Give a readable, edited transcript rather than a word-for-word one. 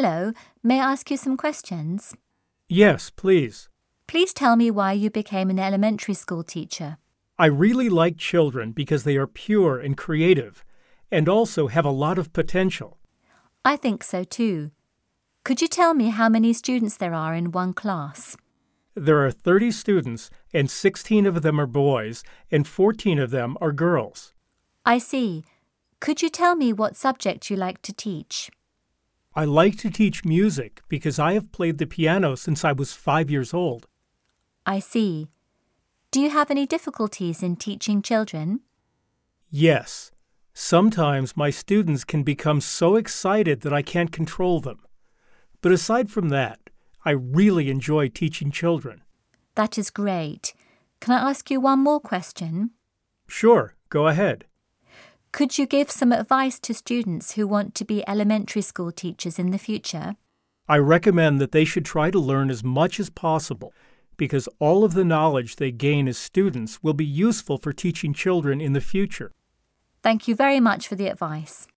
Hello, may I ask you some questions? Yes, please. Please tell me why you became an elementary school teacher. I really like children because they are pure and creative, and also have a lot of potential. I think so too. Could you tell me how many students there are in one class? There are 30 students, and 16 of them are boys, and 14 of them are girls. I see. Could you tell me what subject you like to teach? I like to teach music because I have played the piano since I was 5 years old. I see. Do you have any difficulties in teaching children? Yes. Sometimes my students can become so excited that I can't control them. But aside from that, I really enjoy teaching children. That is great. Can I ask you one more question? Sure, go ahead. Could you give some advice to students who want to be elementary school teachers in the future? I recommend that they should try to learn as much as possible because all of the knowledge they gain as students will be useful for teaching children in the future. Thank you very much for the advice.